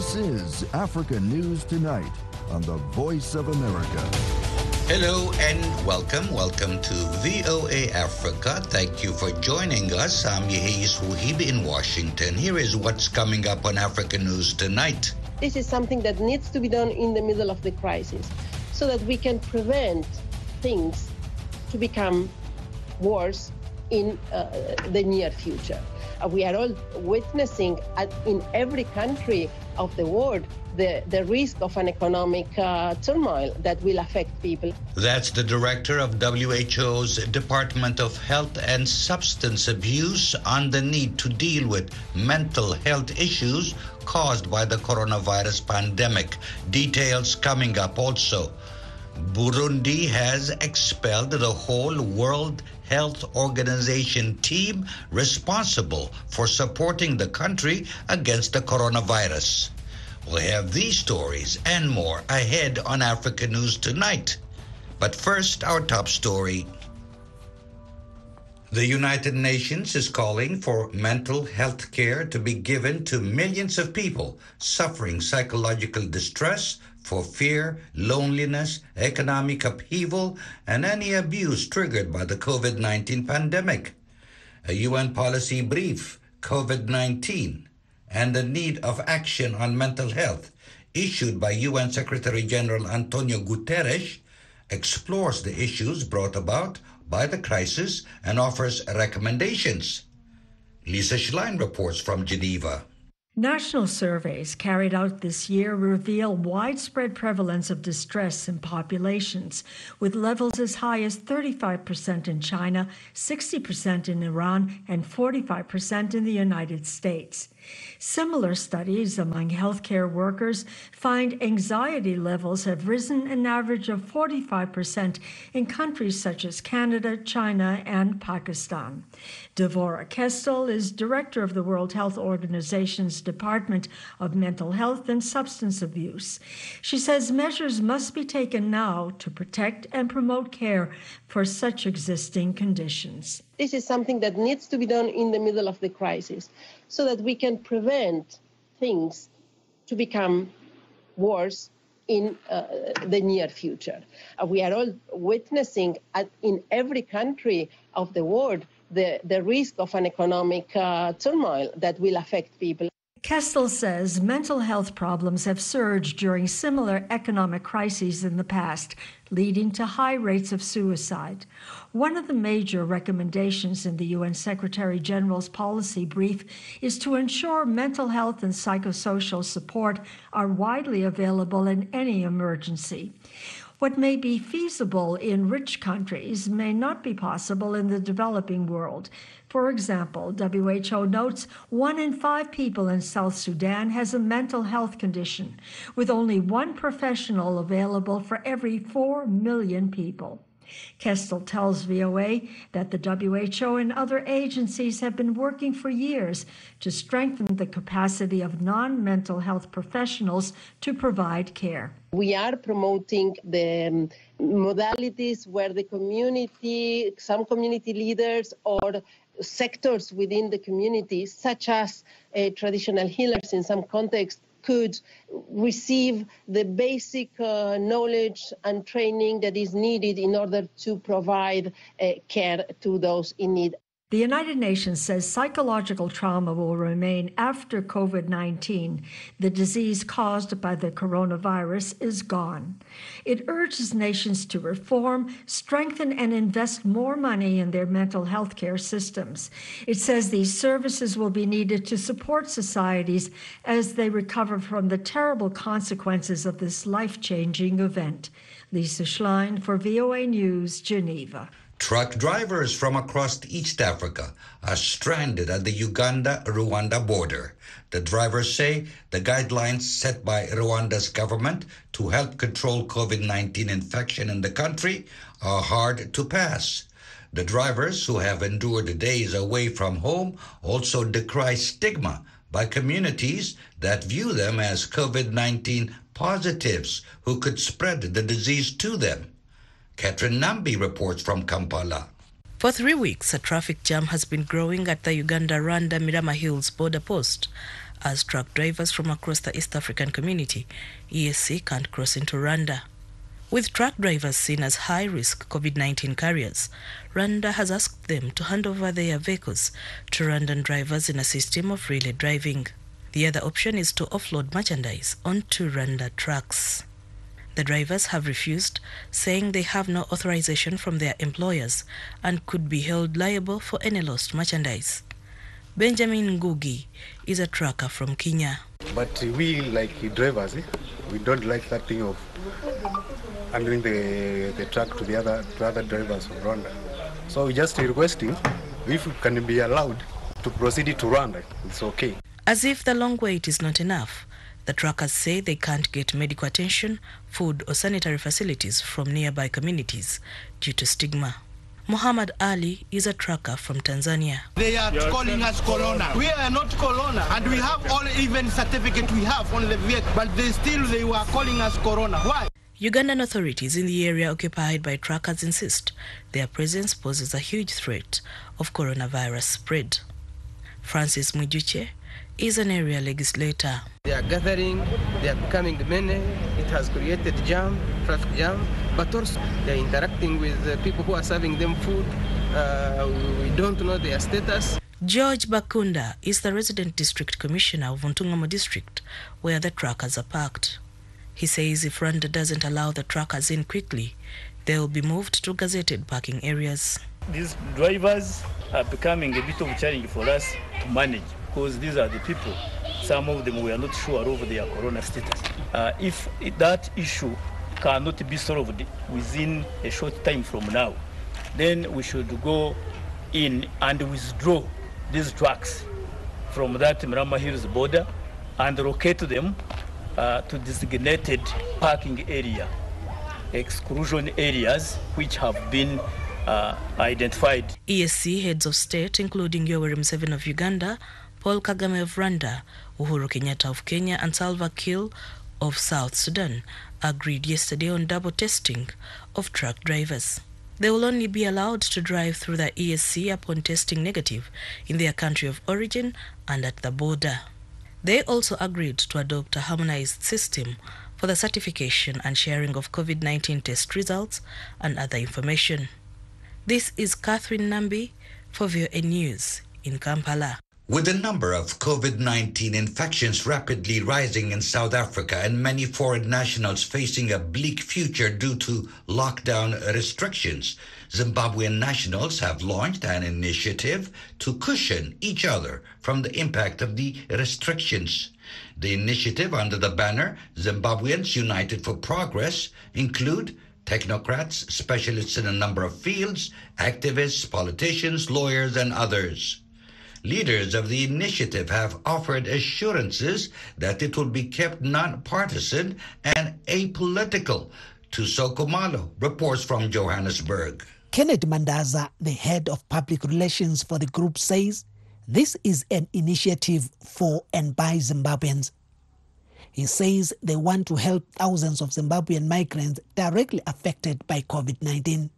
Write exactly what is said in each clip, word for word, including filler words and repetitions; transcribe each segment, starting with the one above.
This is Africa News Tonight on the Voice of America. Hello and welcome. Welcome to V O A Africa. Thank you for joining us. I'm Yehis Wuhib in Washington. Here is what's coming up on Africa News Tonight. This is something that needs to be done in the middle of the crisis so that we can prevent things to become worse in uh, the near future. Uh, we are all witnessing at, in every country of the world the, the risk of an economic uh, turmoil that will affect people. That's the director of W H O's Department of Health and Substance Abuse on the need to deal with mental health issues caused by the coronavirus pandemic. Details coming up also. Burundi has expelled the whole World Health Organization team responsible for supporting the country against the coronavirus. We'll have these stories and more ahead on Africa News Tonight. But first, our top story. The United Nations is calling for mental health care to be given to millions of people suffering psychological distress for fear, loneliness, economic upheaval, and any abuse triggered by the COVID nineteen pandemic. A U N policy brief, COVID nineteen, and the need of action on mental health, issued by U N Secretary General Antonio Guterres, explores the issues brought about by the crisis and offers recommendations. Lisa Schlein reports from Geneva. National surveys carried out this year reveal widespread prevalence of distress in populations, with levels as high as thirty-five percent in China, sixty percent in Iran, and forty-five percent in the United States. Similar studies among healthcare workers find anxiety levels have risen an average of forty-five percent in countries such as Canada, China, and Pakistan. Devorah Kestel is director of the World Health Organization's Department of Mental Health and Substance Abuse. She says measures must be taken now to protect and promote care for such existing conditions. This is something that needs to be done in the middle of the crisis so that we can prevent things to become worse in uh, the near future. Uh, we are all witnessing at, in every country of the world the, the risk of an economic uh, turmoil that will affect people. Kestel says mental health problems have surged during similar economic crises in the past, leading to high rates of suicide. One of the major recommendations in the U N Secretary General's policy brief is to ensure mental health and psychosocial support are widely available in any emergency. What may be feasible in rich countries may not be possible in the developing world. For example, W H O notes one in five people in South Sudan has a mental health condition, with only one professional available for every four million people. Kestel tells V O A that the W H O and other agencies have been working for years to strengthen the capacity of non-mental health professionals to provide care. We are promoting the um, modalities where the community, some community leaders or sectors within the community, such as uh, traditional healers in some contexts, could receive the basic uh, knowledge and training that is needed in order to provide uh, care to those in need. The United Nations says psychological trauma will remain after COVID nineteen. The disease caused by the coronavirus is gone. It urges nations to reform, strengthen, and invest more money in their mental health care systems. It says these services will be needed to support societies as they recover from the terrible consequences of this life-changing event. Lisa Schlein for V O A News, Geneva. Truck drivers from across East Africa are stranded at the Uganda-Rwanda border. The drivers say the guidelines set by Rwanda's government to help control COVID nineteen infection in the country are hard to pass. The drivers, who have endured days away from home, also decry stigma by communities that view them as COVID nineteen positives who could spread the disease to them. Catherine Nambi reports from Kampala. For three weeks, a traffic jam has been growing at the Uganda-Rwanda Mirama Hills border post as truck drivers from across the East African Community, E A C, can't cross into Rwanda. With truck drivers seen as high-risk COVID nineteen carriers, Rwanda has asked them to hand over their vehicles to Rwandan drivers in a system of relay driving. The other option is to offload merchandise onto Rwanda trucks. The drivers have refused, saying they have no authorization from their employers and could be held liable for any lost merchandise. Benjamin Ngugi is a trucker from Kenya. But we, like drivers, eh? we don't like that thing of handling the, the truck to the other to other drivers from Rwanda. So we're just requesting if we can be allowed to proceed to Rwanda, it's okay. As if the long wait is not enough, the truckers say they can't get medical attention, food or sanitary facilities from nearby communities due to stigma. Muhammad Ali is a trucker from Tanzania. They are yes. calling us Corona. We are not Corona, and we have all even certificate we have on the vehicle, but they still they were calling us Corona. Why? Ugandan authorities in the area occupied by truckers insist their presence poses a huge threat of coronavirus spread. Francis Mwijuche is an area legislator. They are gathering, they are becoming many, it has created jam, traffic jam, but also they are interacting with uh, people who are serving them food. Uh, we don't know their status. George Bakunda is the resident district commissioner of Ntungamo district, where the truckers are parked. He says if Rwanda doesn't allow the truckers in quickly, they will be moved to gazetted parking areas. These drivers are becoming a bit of a challenge for us to manage, because these are the people, some of them we are not sure of their corona status. Uh, if that issue cannot be solved within a short time from now, then we should go in and withdraw these trucks from that Mirama Hills border and locate them uh, to designated parking area, exclusion areas which have been uh, identified. E A C heads of state, including Yoweri Museveni of Uganda, Paul Kagame of Rwanda, Uhuru Kenyatta of Kenya, and Salva Kiir of South Sudan, agreed yesterday on double testing of truck drivers. They will only be allowed to drive through the E A C upon testing negative in their country of origin and at the border. They also agreed to adopt a harmonized system for the certification and sharing of COVID nineteen test results and other information. This is Catherine Nambi for V O A News in Kampala. With the number of COVID nineteen infections rapidly rising in South Africa and many foreign nationals facing a bleak future due to lockdown restrictions, Zimbabwean nationals have launched an initiative to cushion each other from the impact of the restrictions. The initiative, under the banner Zimbabweans United for Progress, include technocrats, specialists in a number of fields, activists, politicians, lawyers, and others. Leaders of the initiative have offered assurances that it will be kept non-partisan and apolitical. Tusoko Malo reports from Johannesburg. Kenneth Mandaza, the head of public relations for the group, says this is an initiative for and by Zimbabweans. He says they want to help thousands of Zimbabwean migrants directly affected by COVID nineteen.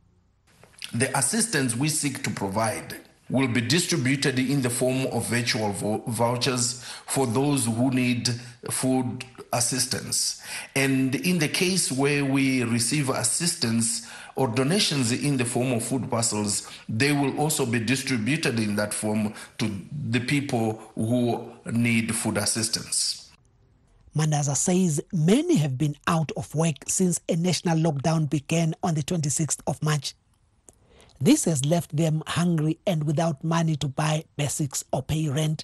The assistance we seek to provide will be distributed in the form of virtual vouchers for those who need food assistance. And in the case where we receive assistance or donations in the form of food parcels, they will also be distributed in that form to the people who need food assistance. Mandaza says many have been out of work since a national lockdown began on the twenty-sixth of March. This has left them hungry and without money to buy basics or pay rent.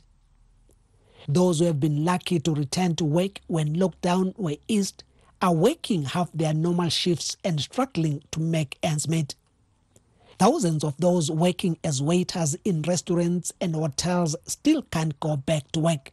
Those who have been lucky to return to work when lockdown were eased are working half their normal shifts and struggling to make ends meet. Thousands of those working as waiters in restaurants and hotels still can't go back to work.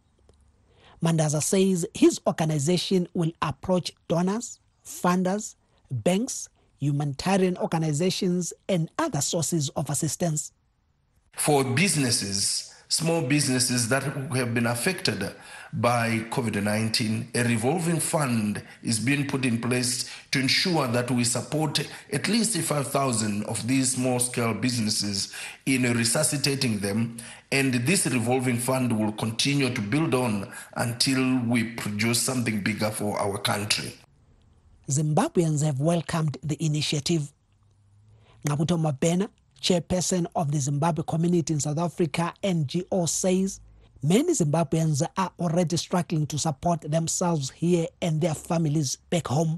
Mandaza says his organization will approach donors, funders, banks, humanitarian organizations, and other sources of assistance. For businesses small businesses that have been affected by COVID nineteen, a revolving fund is being put in place to ensure that we support at least five thousand of these small-scale businesses in resuscitating them, and this revolving fund will continue to build on until we produce something bigger for our country. Zimbabweans have welcomed the initiative. Ngabuto Mabena, chairperson of the Zimbabwe community in South Africa, N G O, says many Zimbabweans are already struggling to support themselves here and their families back home.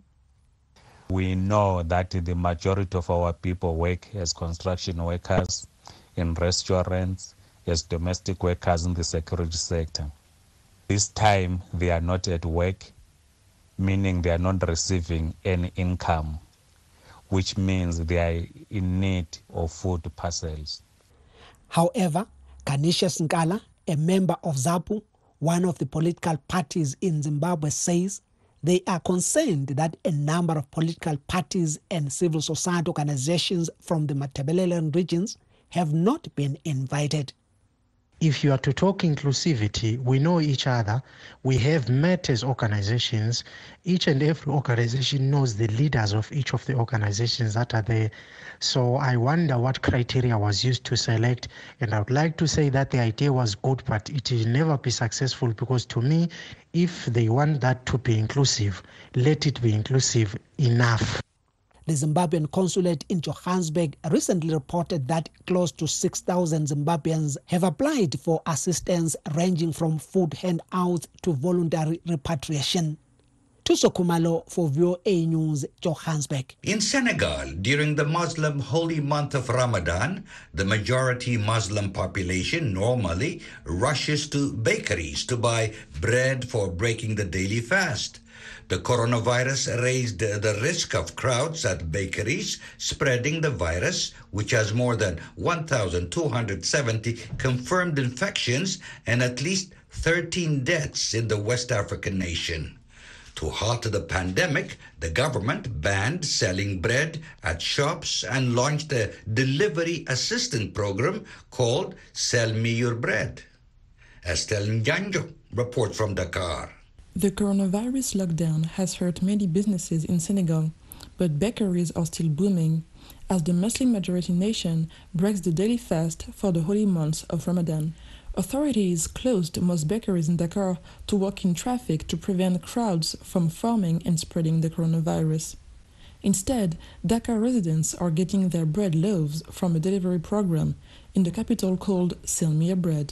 We know that the majority of our people work as construction workers, in restaurants, as domestic workers in the security sector. This time they are not at work, meaning they are not receiving any income, which means they are in need of food parcels. However, Kanisha Sinkala, a member of ZAPU, one of the political parties in Zimbabwe, says they are concerned that a number of political parties and civil society organizations from the Matabeleland regions have not been invited. If you are to talk inclusivity, we know each other. We have met as organizations. Each and every organization knows the leaders of each of the organizations that are there. So I wonder what criteria was used to select. And I would like to say that the idea was good, but it will never be successful, because to me, if they want that to be inclusive, let it be inclusive enough. The Zimbabwean consulate in Johannesburg recently reported that close to six thousand Zimbabweans have applied for assistance ranging from food handouts to voluntary repatriation. Tuso Kumalo for V O A News, Johannesburg. In Senegal, during the Muslim holy month of Ramadan, the majority Muslim population normally rushes to bakeries to buy bread for breaking the daily fast. The coronavirus raised the risk of crowds at bakeries spreading the virus, which has more than one thousand two hundred seventy confirmed infections and at least thirteen deaths in the West African nation. To halt the pandemic, the government banned selling bread at shops and launched a delivery assistance program called Sell Me Your Bread. Estelle Njanjo reports from Dakar. The coronavirus lockdown has hurt many businesses in Senegal, but bakeries are still booming as the Muslim-majority nation breaks the daily fast for the holy month of Ramadan. Authorities closed most bakeries in Dakar to walk in traffic to prevent crowds from forming and spreading the coronavirus. Instead, Dakar residents are getting their bread loaves from a delivery program in the capital called Sell Me Your Bread.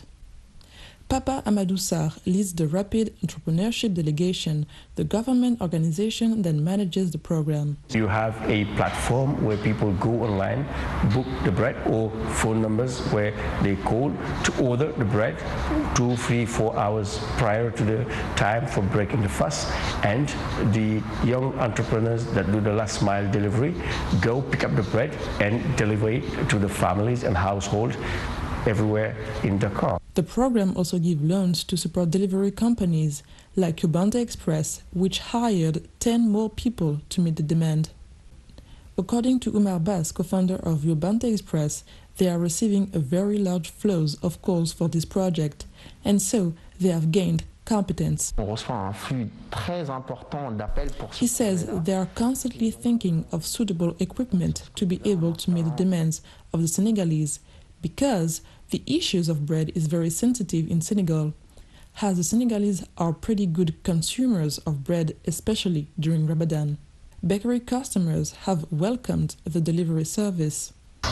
Papa Amadou Sarr leads the Rapid Entrepreneurship Delegation, the government organization that manages the program. You have a platform where people go online, book the bread, or phone numbers where they call to order the bread two, three, four hours prior to the time for breaking the fast. And the young entrepreneurs that do the last mile delivery go pick up the bread and deliver it to the families and households everywhere in Dakar. The program also gives loans to support delivery companies like Ubanda Express, which hired ten more people to meet the demand. According to Umar Bass, co-founder of Ubanda Express, they are receiving a very large flows of calls for this project, and so they have gained competence. He says they are constantly thinking of suitable equipment to be able to meet the demands of the Senegalese, because the issues of bread is very sensitive in Senegal, as the Senegalese are pretty good consumers of bread, especially during Ramadan. Bakery customers have welcomed the delivery service.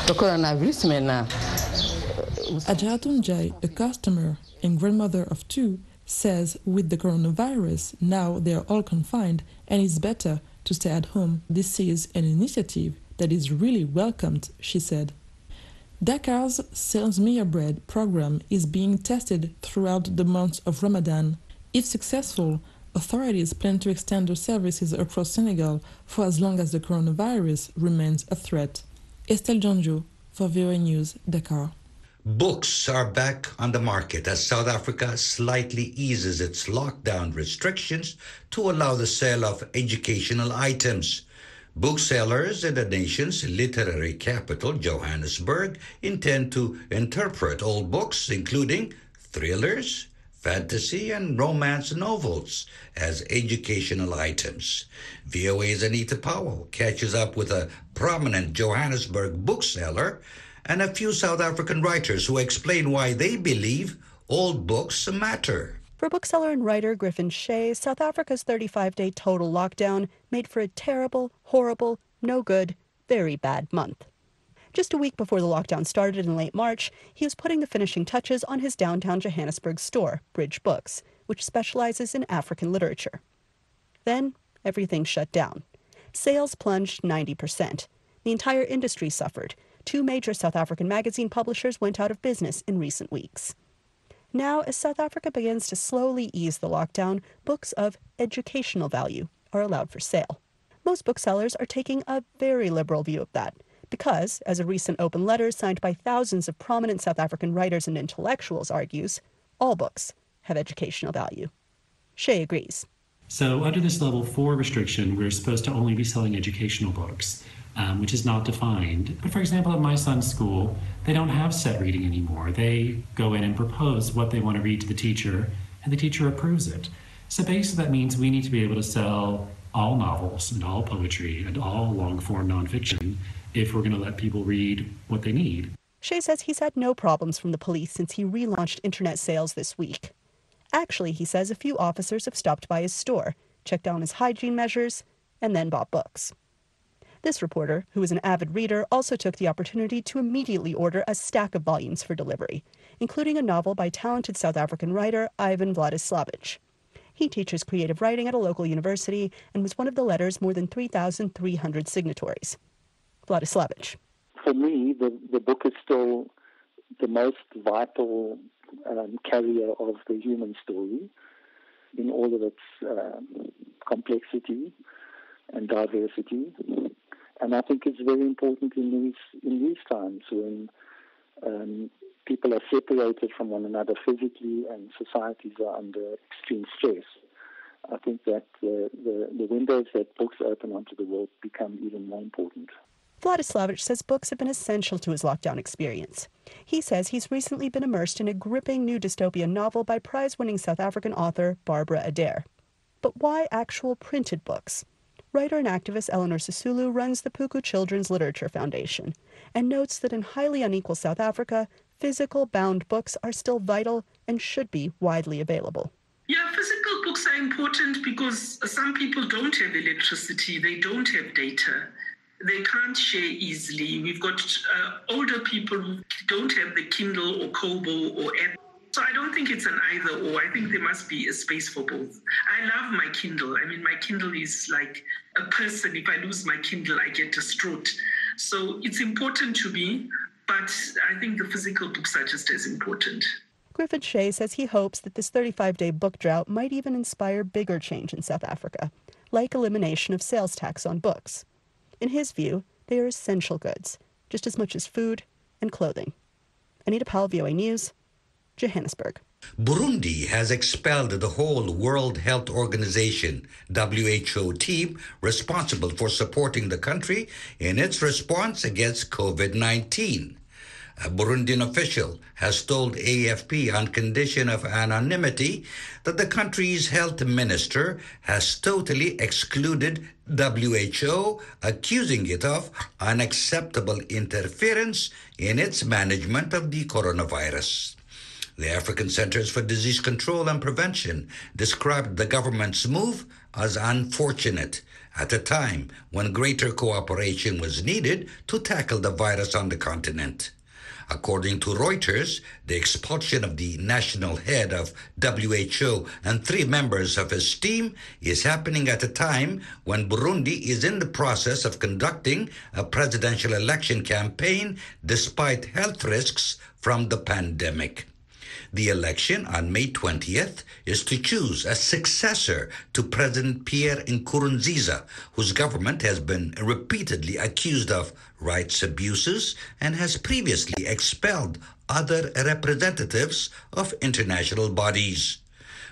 Adjatun Jai, a customer and grandmother of two, says with the coronavirus, now they are all confined and it's better to stay at home. This is an initiative that is really welcomed, she said. Dakar's Sell Me Your Bread program is being tested throughout the month of Ramadan. If successful, authorities plan to extend their services across Senegal for as long as the coronavirus remains a threat. Estelle Janjo for V O A News, Dakar. Books are back on the market as South Africa slightly eases its lockdown restrictions to allow the sale of educational items. Booksellers in the nation's literary capital, Johannesburg, intend to interpret all books, including thrillers, fantasy, and romance novels, as educational items. V O A's Anita Powell catches up with a prominent Johannesburg bookseller and a few South African writers who explain why they believe all books matter. For bookseller and writer Griffin Shea, South Africa's thirty-five day total lockdown made for a terrible, horrible, no good, very bad month. Just a week before the lockdown started in late March, he was putting the finishing touches on his downtown Johannesburg store, Bridge Books, which specializes in African literature. Then, everything shut down. Sales plunged ninety percent. The entire industry suffered. Two major South African magazine publishers went out of business in recent weeks. Now, as South Africa begins to slowly ease the lockdown, books of educational value are allowed for sale. Most booksellers are taking a very liberal view of that, because, as a recent open letter signed by thousands of prominent South African writers and intellectuals argues, all books have educational value. Shea agrees. So under this level four restriction, we're supposed to only be selling educational books, um, which is not defined. But for example, at my son's school, they don't have set reading anymore. They go in and propose what they want to read to the teacher, and the teacher approves it. So basically that means we need to be able to sell all novels and all poetry and all long-form nonfiction if we're going to let people read what they need. Shea says he's had no problems from the police since he relaunched internet sales this week. Actually, he says a few officers have stopped by his store, checked down his hygiene measures, and then bought books. This reporter, who is an avid reader, also took the opportunity to immediately order a stack of volumes for delivery, including a novel by talented South African writer Ivan Vladislavich. He teaches creative writing at a local university and was one of the letter's more than three thousand three hundred signatories. Vladislavich. For me, the, the book is still the most vital um, carrier of the human story in all of its um, complexity and diversity. And I think it's very important in these in these times when um, people are separated from one another physically and societies are under extreme stress. I think that uh, the, the windows that books open onto the world become even more important. Vladislavich says books have been essential to his lockdown experience. He says he's recently been immersed in a gripping new dystopian novel by prize-winning South African author Barbara Adair. But why actual printed books? Writer and activist Eleanor Sisulu runs the Puku Children's Literature Foundation and notes that in highly unequal South Africa, physical bound books are still vital and should be widely available. Yeah, physical books are important because some people don't have electricity, they don't have data. They can't share easily. We've got uh, older people who don't have the Kindle or Kobo or app. So I don't think it's an either or. I think there must be a space for both. I love my Kindle. I mean, my Kindle is like a person. If I lose my Kindle, I get distraught. So it's important to me, but I think the physical books are just as important. Griffin Shea says he hopes that this thirty-five day book drought might even inspire bigger change in South Africa, like elimination of sales tax on books. In his view, they are essential goods, just as much as food and clothing. Anita Powell, V O A News, Johannesburg. Burundi has expelled the whole World Health Organization, W H O team responsible for supporting the country in its response against COVID nineteen. A Burundian official has told A F P on condition of anonymity that the country's health minister has totally excluded W H O, accusing it of unacceptable interference in its management of the coronavirus. The African Centers for Disease Control and Prevention described the government's move as unfortunate at a time when greater cooperation was needed to tackle the virus on the continent. According to Reuters, the expulsion of the national head of W H O and three members of his team is happening at a time when Burundi is in the process of conducting a presidential election campaign despite health risks from the pandemic. The election on May twentieth is to choose a successor to President Pierre Nkurunziza, whose government has been repeatedly accused of rights abuses and has previously expelled other representatives of international bodies.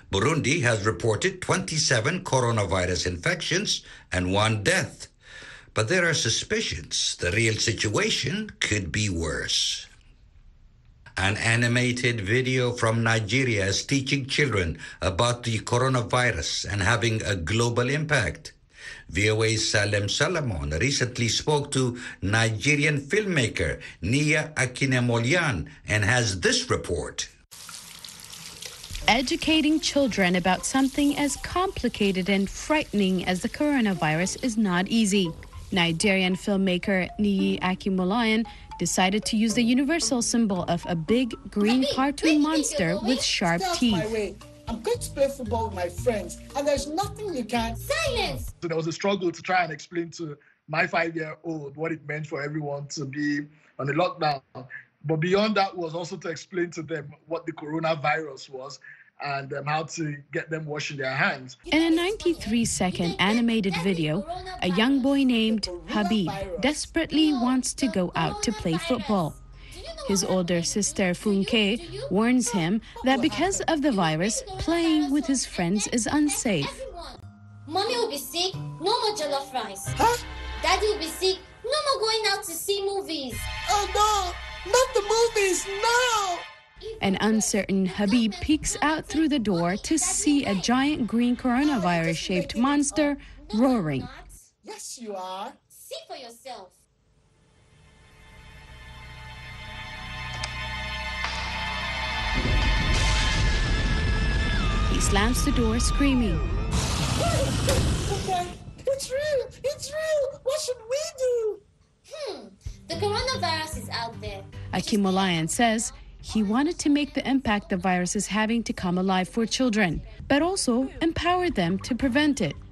Burundi has reported twenty-seven coronavirus infections and one death. But there are suspicions the real situation could be worse. An animated video from Nigeria is teaching children about the coronavirus and having a global impact. V O A's Salem Solomon recently spoke to Nigerian filmmaker Nia Akinemolian and has this report. Educating children about something as complicated and frightening as the coronavirus is not easy. Nigerian filmmaker Niyi Akimolayan decided to use the universal symbol of a big green cartoon monster with sharp teeth. I'm going to play football with my friends, and there's nothing you can... Silence! So there was a struggle to try and explain to my five-year-old what it meant for everyone to be on a lockdown. But beyond that was also to explain to them what the coronavirus was and um, how to get them washing their hands. In a ninety-three second animated video, a young boy named Habib desperately wants to go out to play football. His older sister, Funke, warns him that because of the virus, playing with his friends is unsafe. Mommy will be sick, no more jollof rice. Huh? Daddy will be sick, no more going out to see movies. Oh no, not the movies, no! An uncertain Habib peeks out through the door to see a giant green coronavirus-shaped monster roaring. Yes, you are. See for yourself. He slams the door, screaming. Okay, it's real, it's real. What should we do? Hmm, the coronavirus is out there. Akimolayan says he wanted to make the impact the virus is having to come alive for children, but also empower them to prevent it.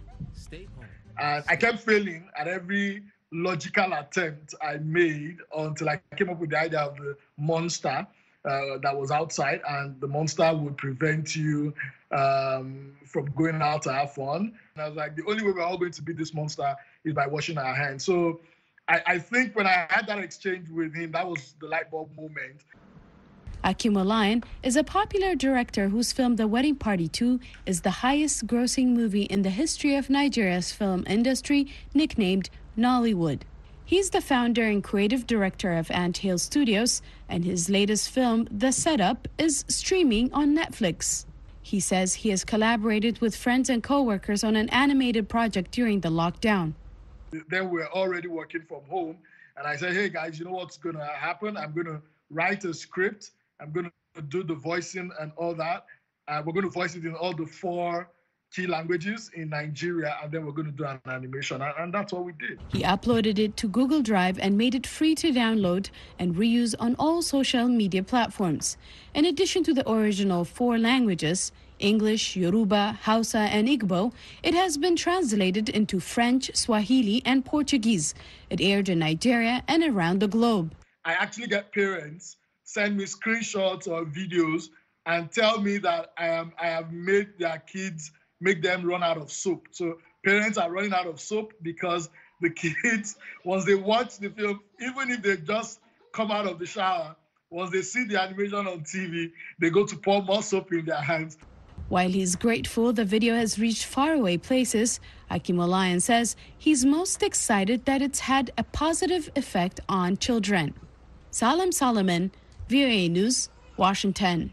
And I kept failing at every logical attempt I made until I came up with the idea of the monster uh, that was outside, and the monster would prevent you um, from going out to have fun. And I was like, the only way we're all going to beat this monster is by washing our hands. So I, I think when I had that exchange with him, that was the light bulb moment. Akimolayan is a popular director whose film The Wedding Party two is the highest grossing movie in the history of Nigeria's film industry, nicknamed Nollywood. He's the founder and creative director of Anthill Studios, and his latest film, The Setup, is streaming on Netflix. He says he has collaborated with friends and co-workers on an animated project during the lockdown. Then we're already working from home, and I said, hey guys, you know what's going to happen? I'm going to write a script. I'm going to do the voicing and all that. Uh, we're going to voice it in all the four key languages in Nigeria, and then we're going to do an animation, and, and that's what we did. He uploaded it to Google Drive and made it free to download and reuse on all social media platforms. In addition to the original four languages, English, Yoruba, Hausa, and Igbo, it has been translated into French, Swahili, and Portuguese. It aired in Nigeria and around the globe. I actually get parents send me screenshots or videos and tell me that I am I have made their kids make them run out of soap. So parents are running out of soap because the kids, once they watch the film, even if they just come out of the shower, once they see the animation on T V, they go to pour more soap in their hands. While he's grateful the video has reached faraway places, Akimolayan says he's most excited that it's had a positive effect on children. Salem Solomon, V O A News, Washington.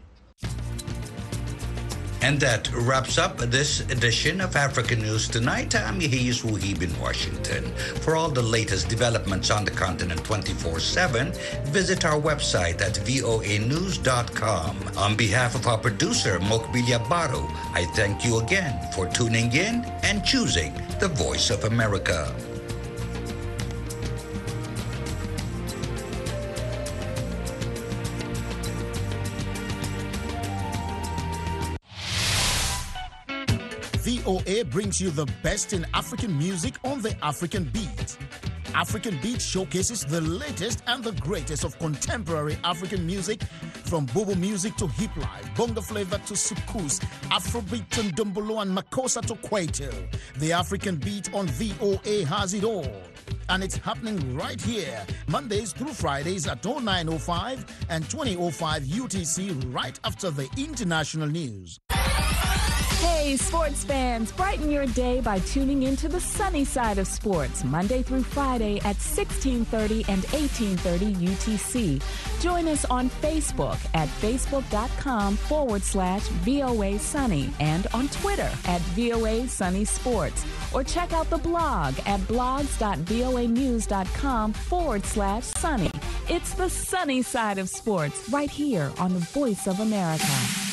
And that wraps up this edition of African News Tonight. I'm Yahis Wuhib in Washington. For all the latest developments on the continent twenty-four seven, visit our website at voa news dot com. On behalf of our producer, Mokbilia Baro, I thank you again for tuning in and choosing the Voice of America. V O A brings you the best in African music on the African Beat. African Beat showcases the latest and the greatest of contemporary African music, from Bobo music to hip life, bongo flavor to soukous, Afrobeat and Dumbolo and Makossa to Kwaito. The African Beat on V O A has it all. And it's happening right here, Mondays through Fridays at oh nine oh five and twenty oh five U T C, right after the international news. Hey, sports fans, brighten your day by tuning into the sunny side of sports, Monday through Friday at sixteen thirty and eighteen thirty U T C. Join us on Facebook at facebook.com forward slash VOA Sunny and on Twitter at VOA Sunny Sports. Or check out the blog at blogs.voanews.com forward slash sunny. It's the sunny side of sports right here on the Voice of America.